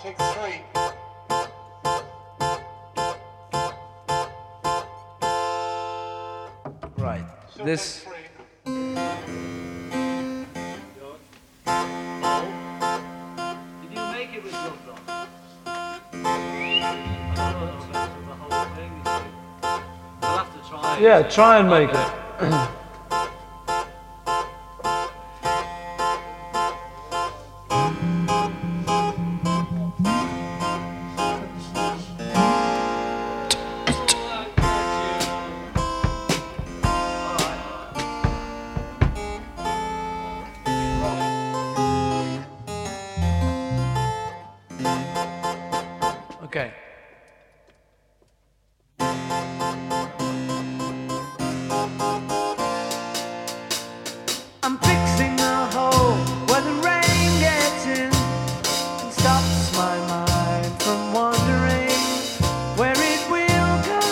Take three. Right. Still This. take three. Did you make it with gloves on? I don't know the whole thing. I'll have to try it. Yeah, try and make Okay. it. Okay. I'm fixing a hole where the rain gets in and stops my mind from wondering where it will go.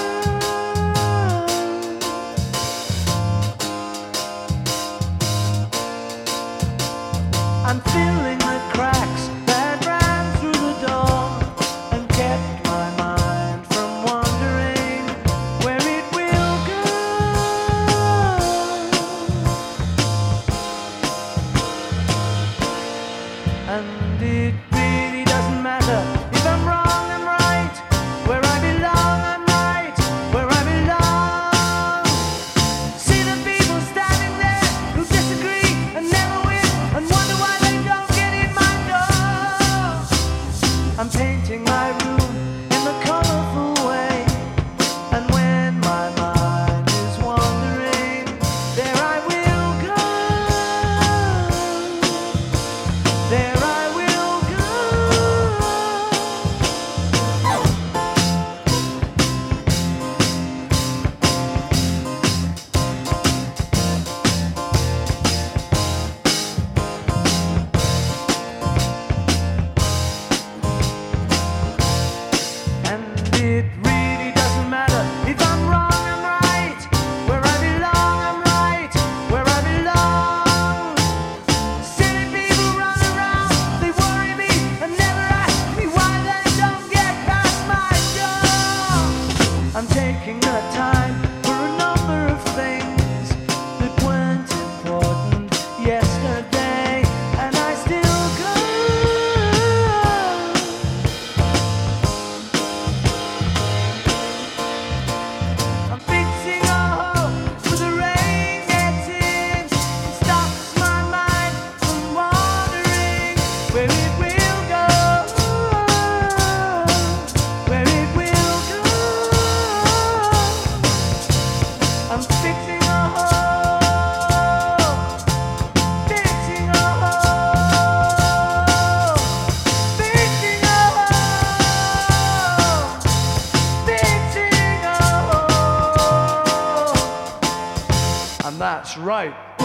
I'm filling the cracks that ran through the door and kept my mind from wondering where it will go. And it really doesn't matter if I'm wrong, I'm right. Where I belong, I'm right. Where I belong. See the people standing there who disagree and never win and wonder why they don't get in my door. I'm painting my room in the colorful way, and when my mind is wandering, there I will go. There I will go. And it really doesn't matter if I'm wrong, I'm right. Where I belong, I'm right. Where I belong. Silly people run around, they worry me and never ask me why they don't get past my door. I'm taking the time for a number of things that weren't important yesterday, and I still go. I'm fixing a hole where the rain gets in and stops my mind from wandering where it will go. Where it will go. I'm fixing a hole. Fixing a hole. Fixing a hole. Fixing a hole. And that's right.